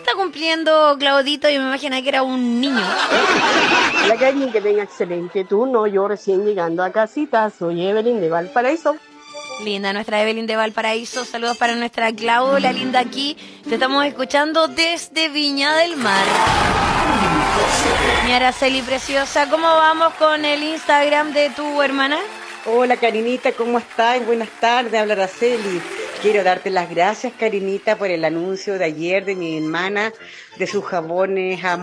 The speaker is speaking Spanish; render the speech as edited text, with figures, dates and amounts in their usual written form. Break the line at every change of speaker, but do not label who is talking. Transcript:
está cumpliendo Claudito? Yo me imaginé que era un niño.
Hola, Cari, que tenga excelente turno. Yo recién llegando a casita, soy Evelyn de Valparaíso.
Linda, nuestra Evelyn de Valparaíso. Saludos para nuestra Clau, la linda aquí. Te estamos escuchando desde Viña del Mar. Mi Araceli preciosa, ¿cómo vamos con el Instagram de tu hermana?
Hola, Karinita, ¿cómo estás? Buenas tardes, habla Araceli. Quiero darte las gracias, Karinita, por el anuncio de ayer de mi hermana, de sus jabones